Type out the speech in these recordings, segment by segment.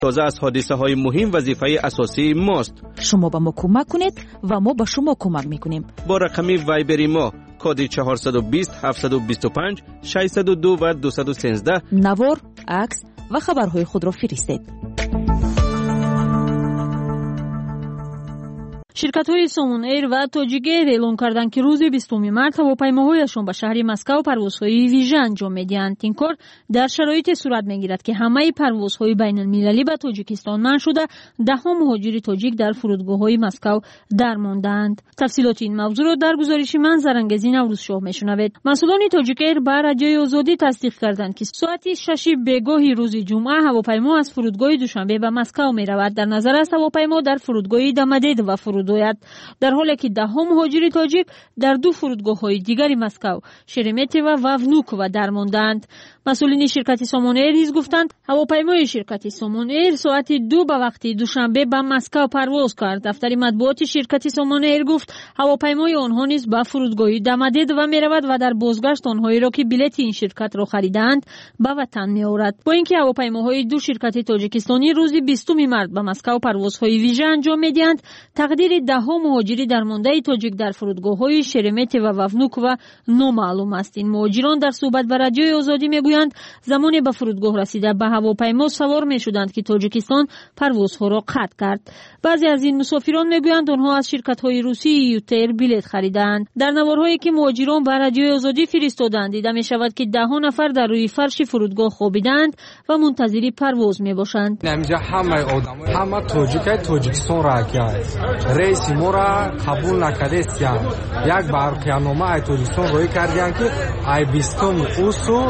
تازه از حادثه های مهم وظیفه اساسی ماست. شما به ما کمک کنید و ما به شما کمک میکنیم. با رقم وایبر ما کد 420 725 602 و 213 نوار، عکس و خبرهای خود را فرستید. شرکت‌های سومون ایر و تاجیک ایر اعلام کردند که روز 20 مارس هواپیماهایشان به شهر مسکو پروازهای ویژه انجام می‌دهند. این کار در شرایطی صورت می‌گیرد که همه پروازهای بین‌المللی به تاجیکستان منع شده، ده‌ها مهاجر تاجیک در فرودگاه‌های مسکو درماندند. تفصیلات این موضوع را در گزارش من زرنگزی نوروزشاه می‌شنوید. مسئولان تاجیک ایر به رادیوی آزادی تصدیق کردند که ساعت 6 بگاهی روز جمعه هواپیما از فرودگاه دوشنبه به مسکو می‌رود. در نظر است هواپیما در فرودگاه دمدید و در حالی که ده‌ها مهاجر تاجیک در دو فرودگاه‌های دیگری مسکو، شرمتی و واونوک و درماندند. مسئولین شرکت سومون ایر نیز گفتند هواپیمای شرکت سومون ایر ساعت 2 به وقت دوشنبه به مسکو پرواز کرد. دفتر مطبوعات شرکت سومون ایر گفت هواپیمای آنها نیز به فرودگاه دمدید و می‌رود و در بازگشت آنهایی را که بلیط این شرکت را خریدند به وطن می‌آورد. با اینکه هواپیماهای دو شرکت تاجیکستانی روز 20 مارس به مسکو پروازهای ویژه انجام می‌دهند، تقدیر ده‌ها مهاجری درمانده تاجیک در فرودگاه‌های شرمتی و واونوک و نامعلوم است. این مهاجران در صحبت با رادیوی آزادی میگویند زمانی به فرودگاه رسیده به هواپیما سوار میشدند که تاجیکستان پروازها را قطع کرد. بعضی از این مسافران میگویند آنها از شرکت‌های روسی یوتر بلیط خریدند. در نوارهایی که مهاجران به رادیوی آزادی فرستادند دیده می‌شود که ده‌ها نفر در روی فرش فرودگاه خوابیدند و منتظر پرواز میباشند. اینجا همه تاجیکستان را رئیس مورا قبول نکردست. یک برقیانامه ای تاجیکستان روی کردند که ای 20 اوسو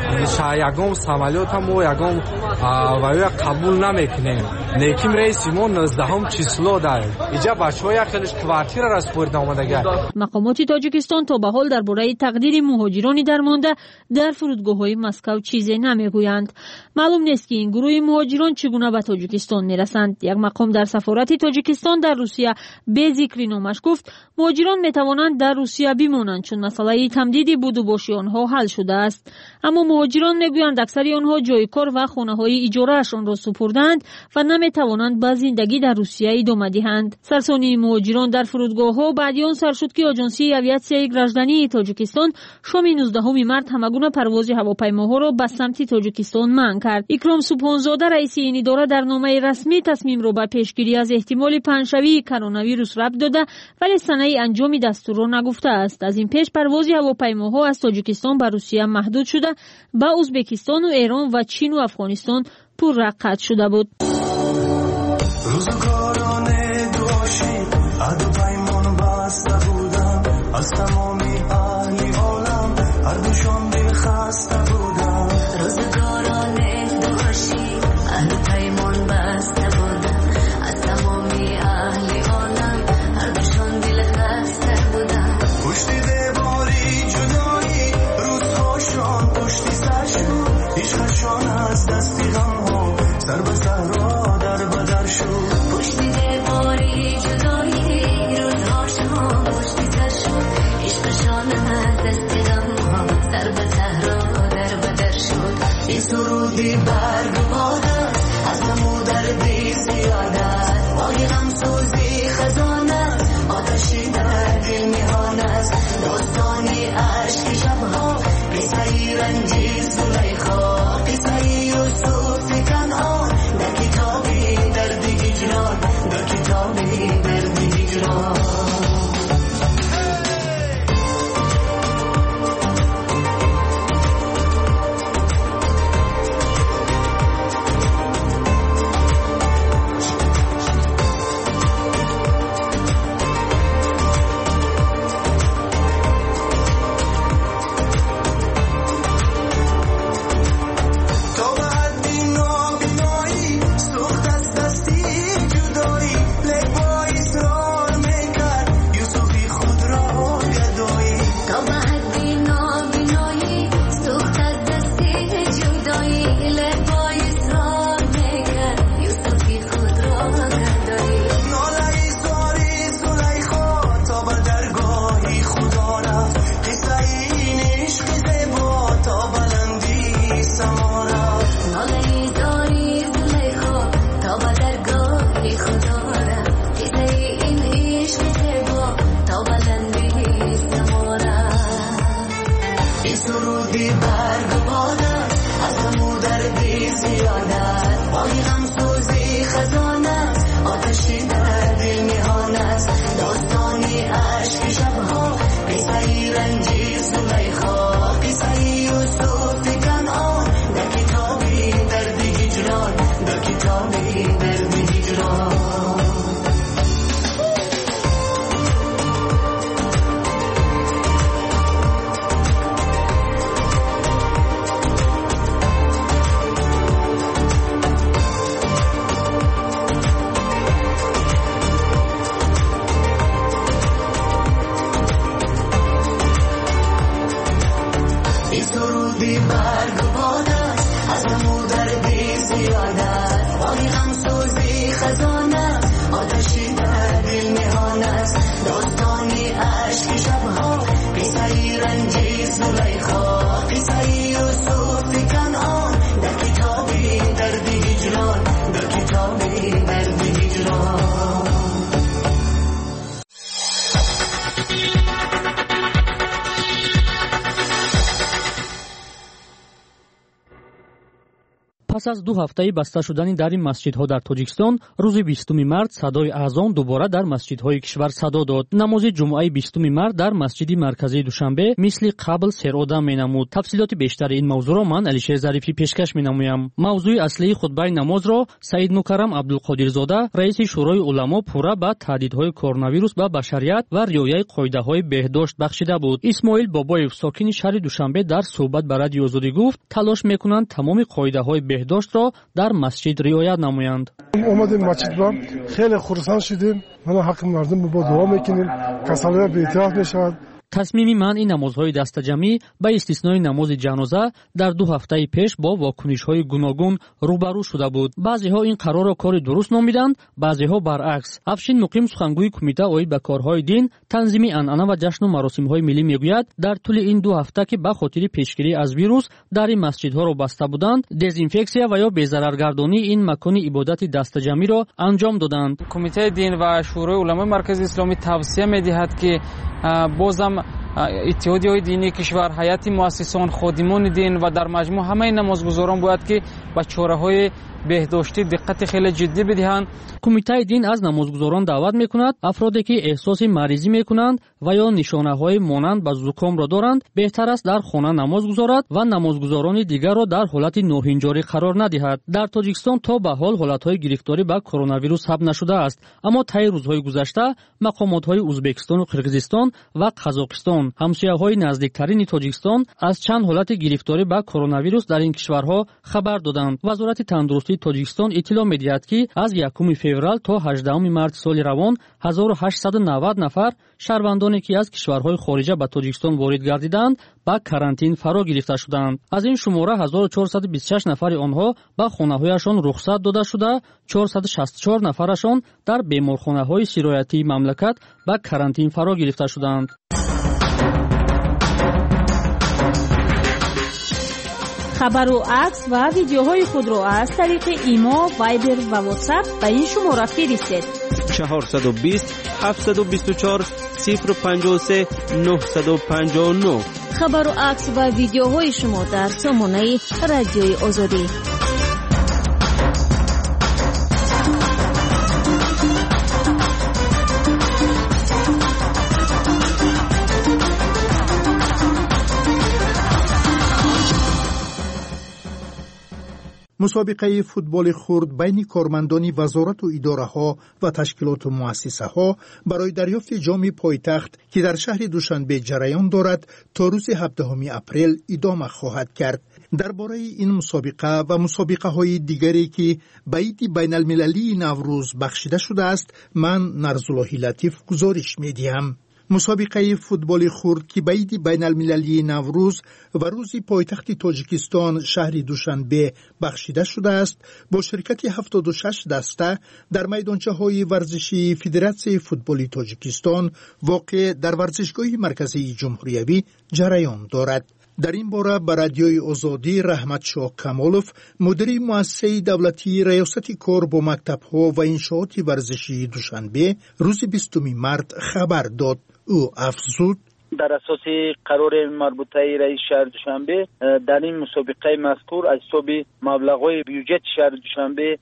یگام سامالیوت مو یگام وای قبول نمیکنیم. لیکن رئیس ما 19 چیسلو داره. اینجا بچه‌ها یک خیلیش کوارتیر را سپرده آمدگه. مقامات تاجیکستان تا به حال درباره تقدیر مهاجران درمانده در فرودگاه‌های مسکو چیزی نمیگویند. معلوم نیست که این گروه مهاجران چگونه به تاجیکستان میرسند. یک مقام در سفارت تاجیکستان در روسیه به ذکر نامش گفت مهاجران میتوانند در روسیه بمانند چون مسئله تمدید بودوباشی آنها حل شده است. اما مهاجران میگویند اکثر آنها جای کار و خانه‌های اجاره‌شان را سپردند و نمیتوانند به زندگی در روسیه ادامه دهند. سرسانی مهاجران در فرودگاه‌ها بعد آن سر شد که آژانسی اویاسیای گراجدانی تاجیکستان شام 19 مارس همگون پرواز هواپیماها را به سمت تاجیکستان منع کرد. اکرام سبحانزاده رئیس این اداره در نامه رسمی تصمیم را به پیشگیری از احتمال پنجشنبه کرونا ویروس ربط داده ولی سنه انجام دستور را نگفته است. از این پیش پرواز هواپیماها از تاجیکستان به روسیه محدود شده، به ازبکستان و ایران و چین و افغانستان پررقت شده بود. روزگاران دوشی عهد و پیمان بسته بودم، از تمامی اهل عالم هر دوشان دل خسته بودم. روزگاران دوشی عهد و پیمان بسته بودم، از تمامی اهل عالم هر دوشان دل خسته بودم. پشت دیواری جدایی روزهاشان پشتی سر شد، عشقشان از دستی غمها سر به صحرا در بدر شد. پشت دیواری جدایی روزهاشان پشتی سر شد، عشقشان از دستی غمها سر به صحرا در بدر شد. این سرودی برگماده از نمو دردی زیادت، وای غم سوزی خزانه آتشی در دل میهانه، داستانی عشق شبها قصه رنجی زلیخا، قصه یوسف کنعان در کتابی درد هجران، در کتابی درد هجران. پس از 2 هفته بسته شدن در مسجدها در تاجیکستان، روز 20 مارس صدای اذان دوباره در مسجدهای کشور صدا داد. نماز جمعه 20 مارس در مسجد مرکزی دوشنبه مثل قبل سرآدم می‌نمود. تفصیلات بیشتر این موضوع را من علیشیر ظریفی پیشکش می‌نمایم. موضوع اصلی خطبه نماز را سید مکرم عبدالقادرزاده، رئیس شورای علما، پورا با تهدیدهای کرونا ویروس به بشریت و رعایت قاعده‌های بهداشت بخشیده بود. اسماعیل بابایف ساکن شهر دوشنبه در صحبت با رادیو آزادی گفت تلاش می‌کنند تمام قاعده‌های بهداشت را در مسجد رعایت نمایند. اومدیم مسجد را خیلی خرسان شدیم. ما حق مردم با دعا می‌کنیم کسالت بی‌اطاعت می‌شود. تصمیم منع نمازهای دستجمعی به استثنای نماز جنازه در 2 هفته پیش با واکنش‌های گوناگون روبرو شده بود. بعضی‌ها این قرار را کار درست نامیدند، بعضی‌ها برعکس. افشین مقیم سخنگوی کمیته اوید به کارهای دین، تنظیم عنعنه و جشن و مراسم‌های ملی میگوید در طول این 2 هفته که به خاطر پیشگیری از ویروس در این مسجدها را بسته بودند، دزینفکسیا و یا بی‌ضررگردانی این مکان عبادت دستجمعی را انجام دادند. کمیته دین و شورای علما مرکز اسلامی توصیه می‌دهد که بازم اتحادیه‌های دینی کشور، هیئت مؤسسان، خادمان دین و در مجموع همه نمازگزاران باید که به چاره‌های بهداشتی دقت خیلی جدی بدهند. کمیته دین از نمازگزاران دعوت می‌کند افرادی که احساس مریضی می‌کنند و یا نشانه‌های مانند به زکام را دارند بهتر است در خانه نماز گزارد و نمازگزاران دیگر را در حالت ناهنجاری قرار ندهد. در تاجیکستان تا به حال حالت‌های گرفتاری به کرونا ویروس ثبت نشده است، اما طی روزهای گذشته مقامات‌های ازبکستان و قرقیزستان و قزاقستان، همسایه‌های نزدیکترین تاجیکستان، از چند حالت گرفتاری به کرونا ویروس در این کشورها خبر دادند. وزارت تندرستی تاجیکستان اطلاع می‌دهد که از 1 فوریه تا 18 مارس سال روان 1890 نفر شهروندانی که از کشورهای خارجه به تاجیکستان وارد گردیدند به карантин فرا گرفته شدند. از این شماره 1426 نفر آنها به خانه‌هایشان رخصت داده شده، 464 نفرشان در بیمارخانه‌های سرایتی مملکت به карантин فرا گرفته شدند. خبر و عکس و ویدیوهای خود را از طریق ایما، وایبر و واتساپ به این شماره فرستید. 420 724 053 959. خبر و عکس و ویدیوهای شما در سامانه رادیوی آزادی. مسابقه فوتبال خرد بین کارمندان وزارت و اداره‌ها و تشکیلات و مؤسسه‌ها برای دریافت جام پایتخت که در شهر دوشنبه جریان دارد تا روز 17 اپریل ادامه خواهد کرد. درباره این مسابقه و مسابقه‌های دیگری که به عید بین المللی نوروز بخشیده شده است، من نرزاللهی لطیف گزارش می‌دهم. مسابقه فوتبال خرد که به عید بین المللی نوروز و روز پایتخت تاجیکستان شهر دوشنبه بخشیده شده است، با شرکت 76 دسته در میدانچه‌های ورزشی فدراسیون فوتبال تاجیکستان واقع در ورزشگاه مرکزی جمهوریوی جریان دارد. در این باره به رادیوی آزادی رحمت شاه کمالوف، مدیر مؤسسه دولتی ریاست کار با مکتب‌ها و انشاءات ورزشی دوشنبه روز 20 مارس خبر داد. او افزود: در اساس قرار مربوطه رئیس شهر دوشنبه در این مسابقه مذکور از حساب مبلغ‌های بیوجت شهر دوشنبه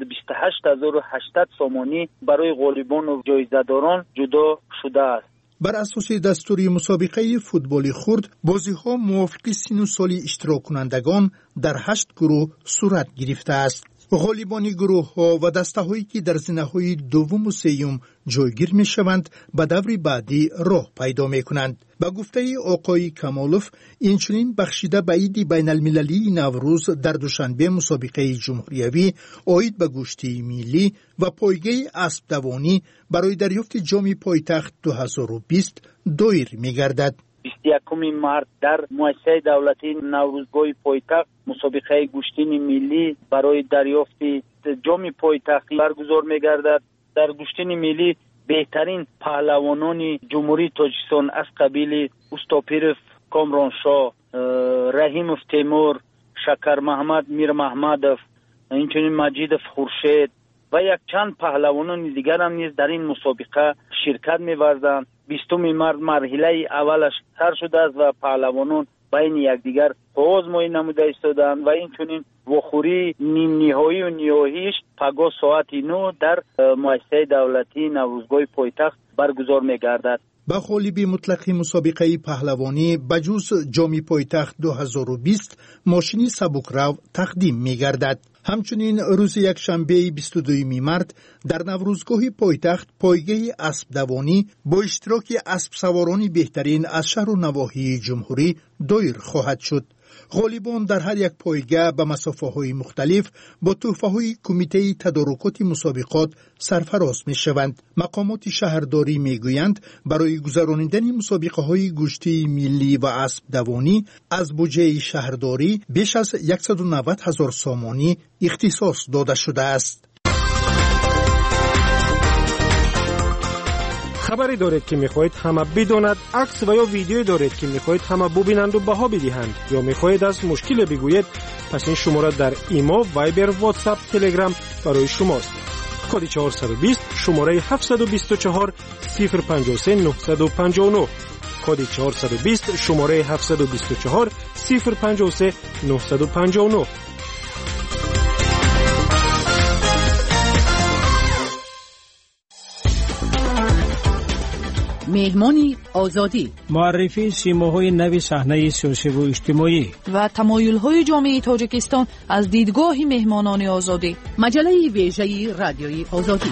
128,800 سامانی برای غالبان و جایزه‌داران جدا شده است. بر اساس دستور مسابقه فوتبال خرد، بازی‌ها موافق سن و سال اشتراک کنندگان در 8 گروه صورت گرفته است. غالبان گروه‌ها و دسته‌هایی که در زمره‌های دوم و سوم جایگیر می‌شوند به دور بعدی راه پیدا می‌کنند. با گفته آقای کمالوف، اینچنین بخشیده به عید بین المللی نوروز در دوشنبه مسابقه جمهوریوی عاید به گشتی ملی و پایگاه اسب دوانی برای دریافت جام پایتخت 2020 دایر می‌گردد. 21 مارس در مؤسسه دولتی نوروزگاه پایتخت مسابقه گشتین ملی برای دریافت جام پایتخت برگزار می‌گردد. در گشتین ملی بهترین پهلوانان جمهوری تاجیکستان از قبیل استاپیرف کامرانشاه، رحیمов تیمور، شکر محمد میر محمدов، اینچنین مجیدов خورشید و یک چند پهلوانان دیگر هم نیز در این مسابقه شرکت می‌ورزند. 20 مارس مرحله اولش سر شده است و پهلوانان بین یکدیگر باز مای نموده ایستادند و این چنین وخوری نیم نهایی و نهاییش پگاه ساعت 9 در مؤسسه دولتی نوروزگاه پایتخت برگزار می‌گردد. با غالب مطلق مسابقه پهلوانی بجز جام پایتخت 2020 ماشین سبکرو تقدیم می‌گردد. همچنین روز یکشنبه 22 مارس در نوروزگاه پایتخت پایگاه اسب دوانی با اشتراک اسب سواران بهترین از شهر و نواحی جمهوری دایر خواهد شد. غالبان در هر یک پایگاه به مسافه‌های مختلف با تحفه‌های کمیته تدارکات مسابقات سرفراز می‌شوند. مقامات شهرداری می‌گویند برای گذراندن مسابقه‌های گوشتی ملی و اسب دوانی از بودجه شهرداری بیش از 190,000 سامانی اختصاص داده شده است. خبری دارید که میخواهید همه بداند، عکس و یا ویدیویی دارید که میخواهید همه ببینند و بها بدهند، یا میخواهید از مشکل بگویید، پس این شماره در ایما، وایبر، واتساپ، تلگرام برای شماست. کد 420 شماره 724 053 959. کد 420 شماره 724 053 959. مهمانی آزادی، معرفی سیماهای نوی صحنه سیاسی و اجتماعی و تمایل‌های جامعه تاجیکستان از دیدگاه مهمانان آزادی. مجله ویژه رادیوی آزادی.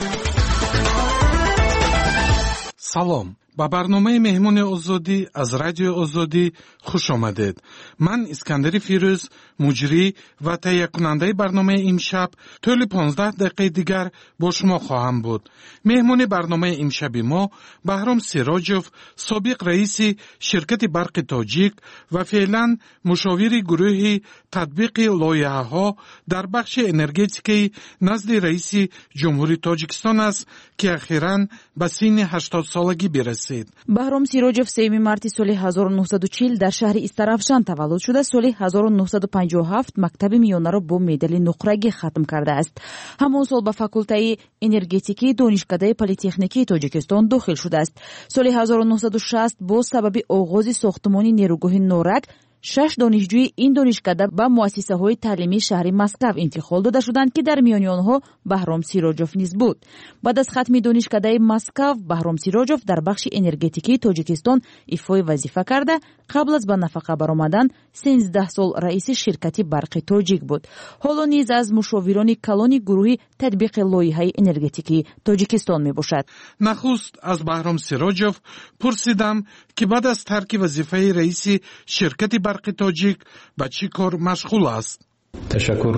سلام، با برنامه مهمان آزادی از رادیو آزادی خوش آمدید. من اسکندر فیروز، مجری و تهیه کننده برنامه امشب، طول 15 دقیقه دیگر با شما خواهم بود. مهمان برنامه امشب ما بهرام سیراجوف، سابق رئیس شرکت برق تاجیک و فعلا مشاور گروه تطبیق لایحه‌ها در بخش انرژتیکی نزد رئیس جمهوری تاجیکستان است که اخیراً به سن 80 سالگی برسید. بهرام سیراجوف 3 مارس سال 1940 در شهر استرافشان تولد شده. سال 1957 مکتب میانه با مدال نقرگی ختم کرده است. همان سال به فاکولته انرژتیکی دانشکده پلی‌تکنیکی تاجیکستان داخل شده است. سال 1960 با سبب آغاز ساختمان نیروگاه نورک 6 دانشجوی این دانشکده به مؤسسه‌های تعلیمی شهر مسکو انتقال داده شدند که در میان آنها بهرام سیراجوف نیز بود. بعد از ختم دانشکده مسکو، بهرام سیراجوف در بخش انرژتیکی تاجیکستان ایفای وظیفه کرده. قبل از به نفقه برآمدن 13 سال رئیس شرکت برق تاجیک بود. حالا نیز از مشاوران کلان گروه تطبیق لایحه انرژتیکی تاجیکستان میباشد. نخست از بهرام سیراجوف پرسیدم که بعد از ترک وظیفه رئیس شرکت برق تاجیک به چی کار مشغول است؟ تشکر.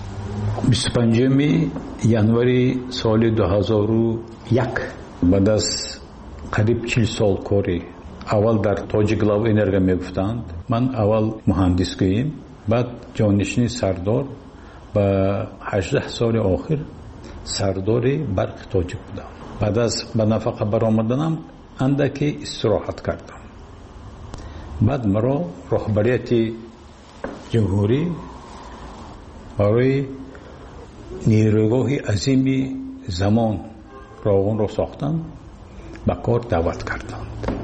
25 январи سال 2001 بعد از قریب 40 سال کاری اول در تاجیک لاو انرژی میگفتند. من اول مهندس گویم، بعد جانشین سردار و 18 سال آخر سردار برق تاجیک بودم. بعد از به نفقه برآمدنم اندکی استراحت کردم. بعد مرا رهبریت جمهوری برای نیروگاه عظیم زمان راغون را ساختند، به کار دعوت کردند.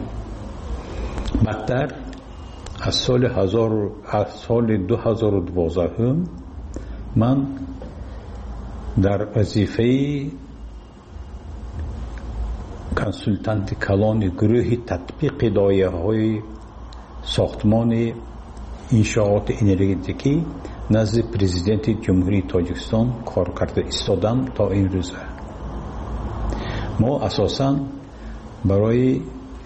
بعدتر از سال 2012 من در وظیفه کنسولتانت کلان گروه تطبیق لایحه‌های ساختمان انشاءات انرژتیکی نزد پرزیدنت جمهوری تاجیکستان کار کرده ایستادم تا این روز. ما اساساً برای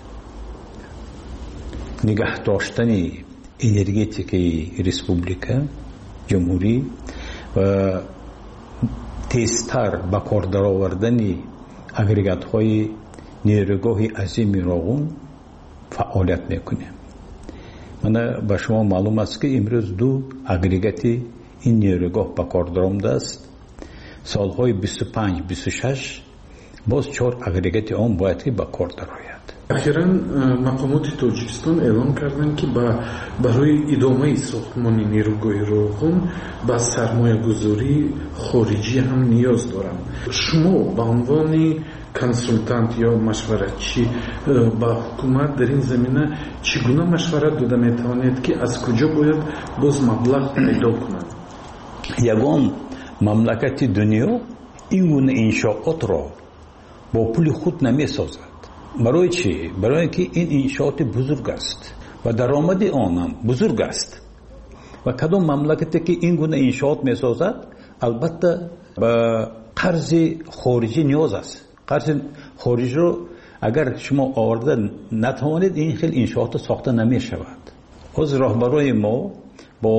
نگه داشتن انرژتیکی ریسپوبلیکا جمهوری و تیزتر به کار درآوردن اگریگات‌های نیروگاه عظیم راغون فعالیت میکنیم. من به شما معلوم است که امروز 2 اگریگات این نیروگاه به کار درآمده است. سالهای 25-26 باز 4 اگریگات آن باید که به کار درآید. اخیراً مقامات تاجیکستان اعلام کردند که برای ادامه ساختمان نیروگاه راغون با سرمایه گذاری خارجی هم نیاز دارند. شما به عنوان консультант ё машваратчӣ ба ҳукумат дар ин замина чӣ гуна машварат дода метавонед ки аз куҷо бояд боз маблағ пайдо кунад? ягон мамлакати дунё ин гуна иншоотро бо пули худ намесозад. барои чӣ? барое ки ин иншооти бузург аст ва даромади он ҳам бузург аст. ва кадом мамлакате ки ин гуна иншоот месозад албатта ба қарзи хориҷӣ ниёз аст. қарзи хориҷиро агар шумо оварда натавонед ин хел иншоотро сохта намешавад. ҳозир роҳбарои мо бо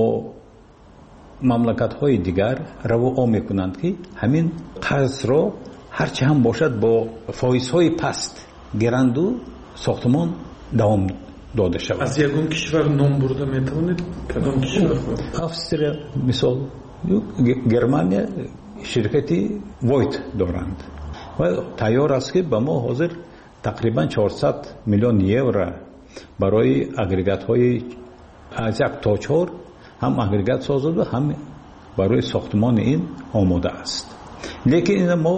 мамлакатҳои дигар равоо мекунанд ки ҳамин қарзро ҳарчи ҳам бошад бо фоизҳои паст гиранду сохтмон давом дода шавад. аз ягон кишвар ном бурда метавонед? кадом кишвар? австрия мисол, германия ширкати Voigt доранд ва тайёр аст ки ба мо ҳозир тақрибан 400 миллион евро барои агрегатҳои аз 1 то 4 ҳам агрегат созад ва ҳам барои сохтмони ин омода аст. лекин ин мо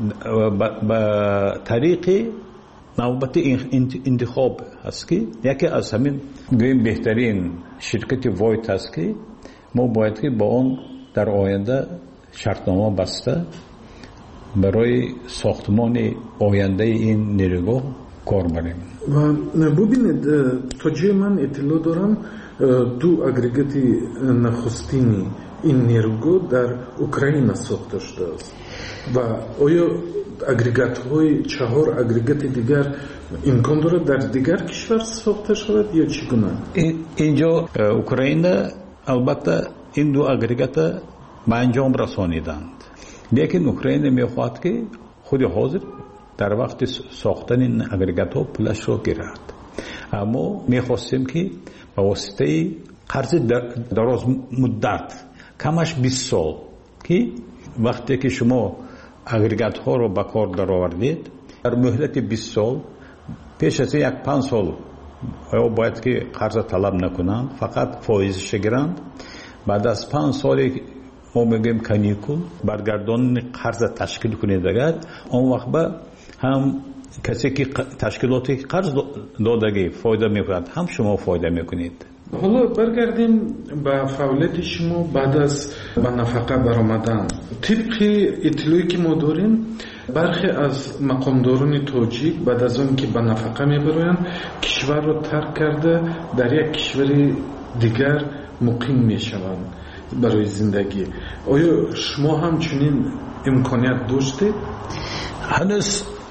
ба тариқи навбати интихоб аст ки яке аз ҳамин гӯем беҳтарин ширкати Voigt аст ки мо бояд ки бо он дар оянда шартнома баста барои сохтмони ояндаи ин нерӯгоҳ кор барем. ва бубинед то ҷои ман иттилоъ дорам ду агрегати нахустини ин нерӯгоҳ дар Украина сохта шудааст ва оё агрегатҳои 4 агрегати дигар имкон дорад дар дигар кишвар сохта шавад ё чӣ гуна? инҷо Украина албатта ин ду агрегата ба анҷом расониданд. лекин Украина мехоҳад ки худи ҳозир дар вақти сохтани агрегатҳо пулашро гирад. аммо мехостем ки ба воситаи қарзи дарозмуддат камаш 20 сол ки вақте ки шумо агрегатҳоро ба кор даровардед дар муҳлати 20 сол пеш аз 1-5 сол бояд ки қарза талаб накунанд, фақат фоизша гиранд. баъд аз 5 соли мо мегӯем каникул баргардонини қарза ташкил кунед агар он вақт ба ҳам касе ки ташкилоти қарз додагӣ фоида мекунад ҳам шумо фоида мекунед. ҳоло баргардем ба фаъолияти шумо баъд аз ба нафақа баромадан. тибқи иттилоъе ки мо дорем бархе аз мақомдорони тоҷик баъд аз он ки ба нафақа мебароянд кишварро тарк карда дар як кишвари дигар муқим мешаванд барои зиндагӣ. оё шумо ҳам чунин имконият доштед? ҳанӯз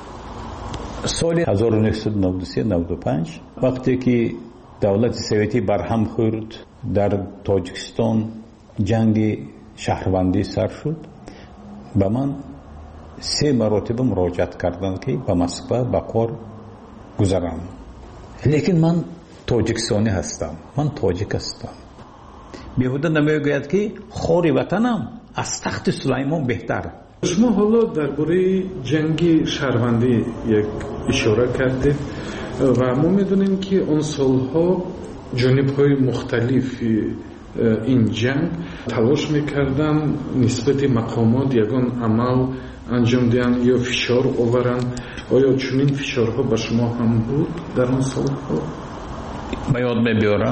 соли 1993-95 вақте ки давлати советӣ барҳам хӯрд дар тоҷикистон ҷанги шаҳрвандӣ сар шуд, ба ман 3 маротиба муроҷиат карданд ки ба Москва ба кор гузарам. лекин ман тоҷикистонӣ ҳастам, ман тоҷик ҳастам. беҳуда намегӯяд ки хори ватанам аз тахти Сулаймон беҳтар. шумо ҳоло дар бораи ҷанги шаҳрвандӣ як ишора кардед ва мо медонем ки он солҳо ҷонибҳои мухталифи ин ҷанг талош мекарданд нисбати мақомот ягон амал анҷом диҳанд ё фишор оваранд. оё чунин фишорҳо ба шумо ҳам буд дар он солҳо? ба ёд мебиёрам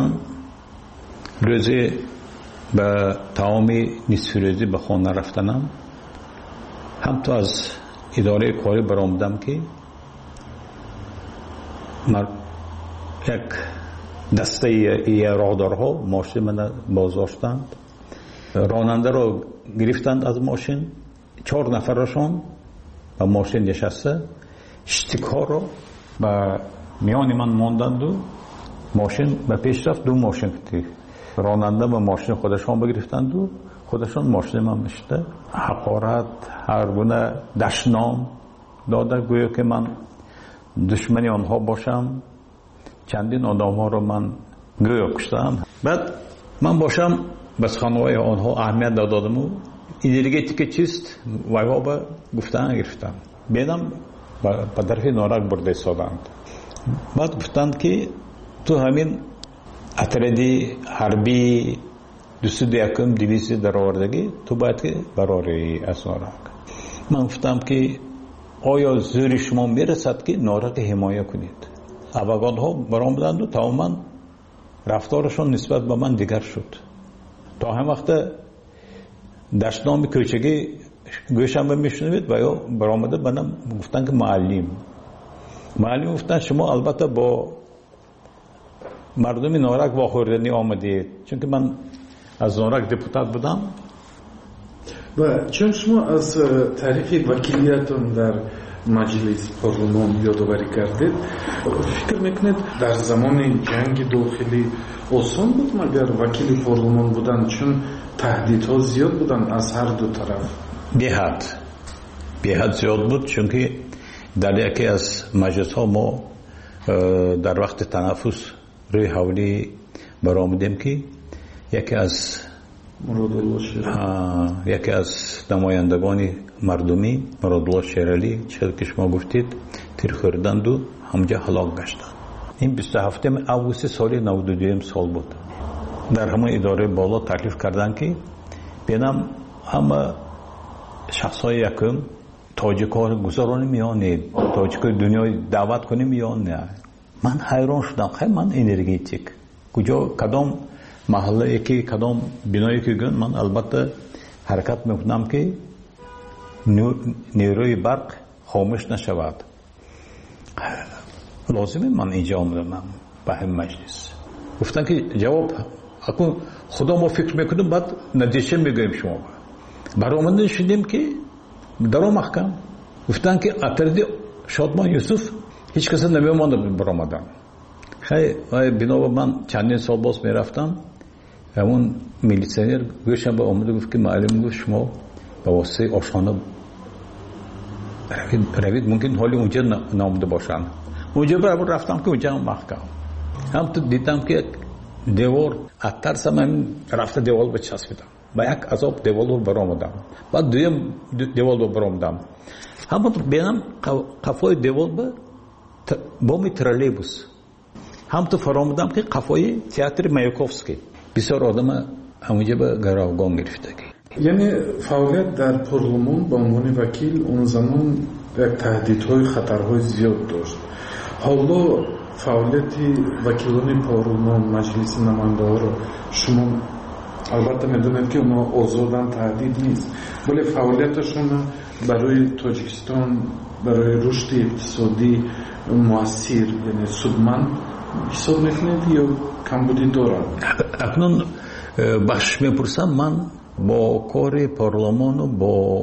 рӯзе ба таоми нисфирӯзӣ ба хона рафтанам ҳамто аз идораи корӣ баромадам ки як дастаи роҳдорҳо мошини мана боздоштанд, ронандаро гирифтанд аз мошин, 4 нафарашон ба мошин нишаста штикҳоро ба миёни ман монданду мошин ба пеш рафт. 2 мошин ронанда ба мошини худашон бигирифтанду худашон мошини ман мешуда ҳақорат ҳар гуна дашном дода гӯё ки ман душмани онҳо бошам. чандин одамҳоро ман гӯё куштам. баъд ман бошам ба суханҳои онҳо аҳамият додаму энергетика чист вайҳо ба гуфтан гирифтам. бедам ба тарафи норак бурда истоданд. баъд гуфтанд ки ту ҳамин атради ҳарбии 201 дивизия даровардагӣ ту бояд ки барори аз норак. ман гуфтам ки آیا زور شما میرسد که نارک حمایه کنید؟ ابوگادها برآمدند و تماما رفتارشون نسبت به من دیگر شد. تا هم وقت دشتنام کوچگی گوشم میشنوید و یا برآمده بنام گفتن که معلم گفتن شما البته با مردم نارک واخوردنی آمدید، چون که من از نارک دپوتات بودم. و چون شما از تاریخ وکیلیتون در مجلس پارلمان یادآوری کردید، فکر میکنید در زمان جنگ داخلی آسان بود مگر وکیل پارلمان بودن، چون تهدیدها زیاد بودن از هر دو طرف؟ بی‌حد زیاد بود، چون که در یکی از مجلس ها ما در وقت تنفس روی حولی برآمدیم که یکی از نمایندگان مردمی مرادالله شیرعلی چیزی که شما گفتید تیر خوردند و همجا هلاک گشتند. این 27 اوت سال 92 سال بود. در همه اداره بالا تکلیف کردند که بینم همه شخصای یکم تاجیک‌ها گذرانی میان تاجیک‌های دنیای دعوت کنیم یا نه. من حیران شدم، خیلی من انرژیتیک کجا کدام محله که کدام بنایی که گن من البته حرکت میکنم که نیروی برق خاموش نشود. لازمه من اینجا آمدم به هم مجلس. گفتن که جواب اکنون خدا ما فکر میکنیم بعد نتیجه میگویم شما. برآمده شدیم که در محکم گفتن که اطرد شادمان یوسف هیچ کسی نمیمانده برآمدن. خیلی بنا من چندین سال باز میرفتم، همون میلیسیونر گوشم به آمده گفت که معلم گفت شما به واسه آشانه روید، ممکن حالی اونجا نامده باشن. اونجا برابر رفتم که اونجا هم محکم هم تو دیدم که دیوار اترسم هم رفته دیوار به چسبیدم با یک عذاب دیوار رو برآمدم. بعد دویم دیوار رو برآمدم، همون بینم قفای دیوار به بامی ترالیبوس هم تو فرامودم که قفای تئاتر مایاکوفسکی. بسیار آدم همونجا به گراوگان گرفته. یعنی فعالیت در پارلمان به عنوان وکیل اون زمان یک تهدیدهای خطرهای زیاد داشت. حالا فعالیت وکیلان پارلمان مجلس نماینده ها رو شما البته میدونید که اونا آزادن، تهدید نیست، ولی فعالیتشون برای تاجیکستان برای رشد اقتصادی مؤثر یعنی سودمند حساب میکنید یا کمبودی دارن؟ اکنون بخش میپرسم، من با کار پارلمان و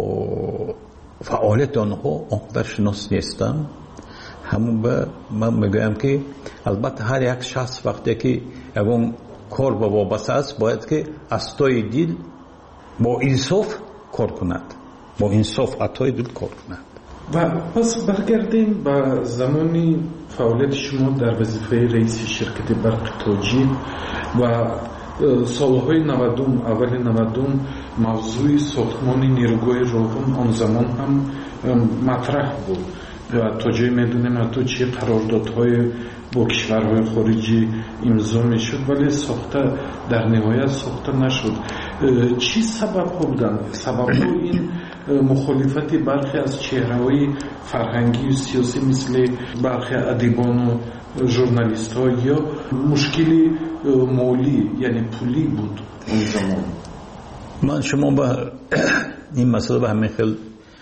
با فعالیت آنها آنقدر شناس نیستم. همون به من میگویم که البته هر یک شخص وقتی که اون کار با وابسته است باید که از توی دل با انصاف کار کند، با انصاف عطای دل کار کند. و پس برگردیم به زمانی فعالیت شما در وظیفه رئیس شرکت برق تاجیک و سالهای 90 اول 90 موضوع ساختمان نیروگاه راهن آن زمان هم مطرح بود و تا جایی میدونیم حتی چه قراردادهای با کشورهای خارجی امضا میشد ولی ساخته در نهایت ساخته نشد. چی سبب بودن؟ سبب این مخالفت برخی از چهره‌های فرهنگی و سیاسی مثل برخی ادیبان و ژورنالیست ها یا مشکلی مالی یعنی پولی بود اون زمان؟ من شما به این مسئله به همین خیلی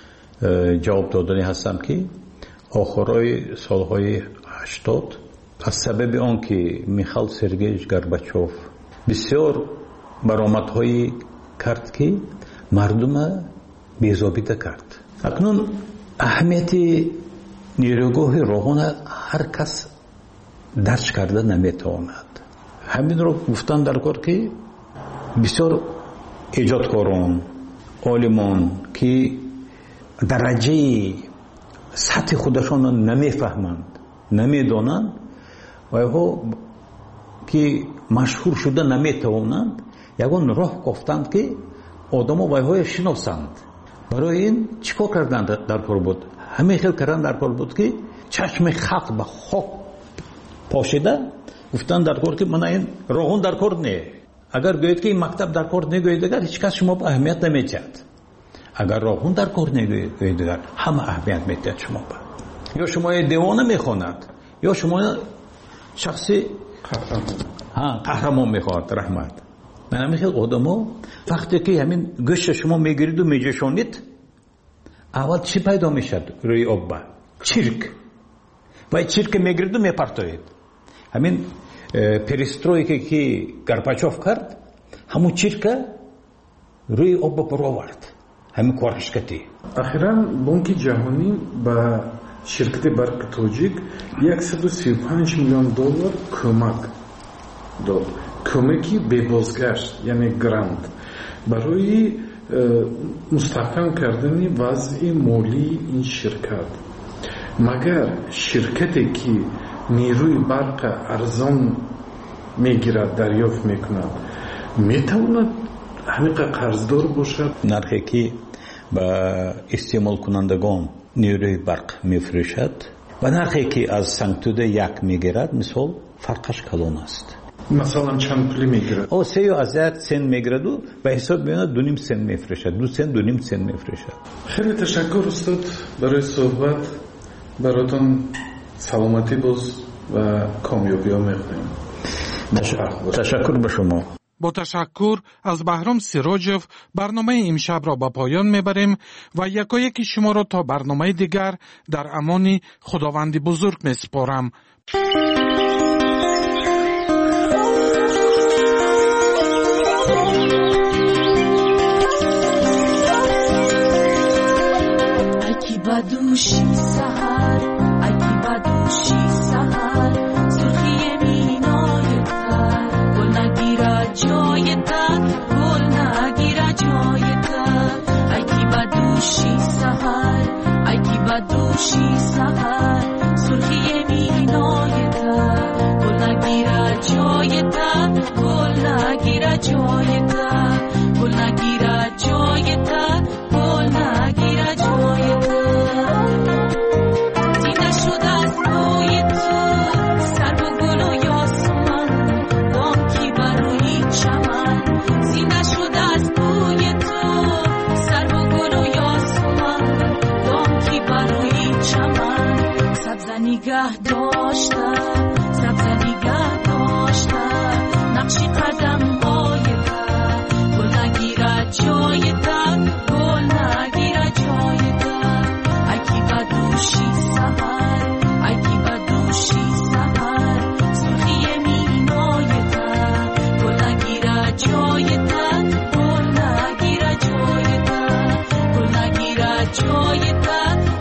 جواب دادنی هستم که آخرای سالهای 80 از سبب آن که میخائیل سرگییویچ گورباچوف بسیار برآمدهایی کرد که مردم بی‌ضابطه کرد. اکنون اهمیت نیروگاه راهن هر کس درک کرده نمیتواند. همین رو گفتن در کار که بسیار ایجادکاران عالمان که درجه سطح خودشان نمیفهمند نمیدانند و ها که مشهور شده نمیتوانند یگان راه گفتند که آدما وایهای شناسند. برای این چیکار کردند در کار بود؟ همه خیلی کردن در کار بود که چشم خلق به خاک پاشیده گفتند در کار که من این راهون در کار نه. اگر گوید که این مکتب در کار نگوید دیگر هیچ کس شما به اهمیت نمیدهد. اگر راهون در کار نگوید همه اهمیت میدهد شما با یا شما دیوانه میخواند یا شما شخصی قهرمان میخواد رحمت. من میخواد آدمو وقتی که همین گوشت شما میگیرید و میجوشونید اول چی پیدا میشد روی آب؟ چرک. و چرک میگیرید و میپرتوید. همین پریسترویکی که گرباچوف کرد همون چرک روی آب پر آورد. همین کارش کردی. اخیراً بانک جهانی با شرکت برق توجیک 135 میلیون دلار کمک داد. کمکی به بازگشت یعنی گرانت برای مستحکم کردن وضع مالی این شرکت. مگر شرکتی که نیروی برق ارزان میگیرد دریافت میکند میتواند همین قرضدار باشد؟ نرخی که با استعمال کنندگان نیروی برق میفروشد و نرخی که از سنگتوده یک میگیرد مثال فرقش کلان است. مثلا چند پولی میگیرد؟ 3,000 سنت میگیرد و به حساب میاد 2.5 سنت میفروشد. 2 سنت 2.5 سنت میفروشد. خیلی تشکر استاد برای صحبت. براتون سلامتی باز و کامیابی ها میخوایم. تشکر به شما. با تشکر از بهرام سیراجوف برنامه امشب را به پایان میبریم و یکایک شما را تا برنامه دیگر در امان خداوند بزرگ میسپارم. اکی بدوشی سهر اکی بدوشی سهر سرخی مینای تر گل نگیره جای تر گل نگیره جای تر اکی بدوشی سهر اکی بدوشی سهر سرخی مینای تر گل نگیره جای تر گل نگیره جای تر گل نگیره جای تر گل نگیره جای تر دیده شد از روی تو سر و گل و یاسمن دام کی بروی چمن زینده شد از روی تو سر و گل و یاسمن دام کی بروی چمن سبز نگه داشته سبز نگه داشته نقشی قدم های تر گل نگیره جای تر گل نگیره جای تر اکی بدوشی سهر اکی بدوشی سهر سرخی مینای تر گل نگیره جای تر گل نگیره جای تر گل نگیره جای تر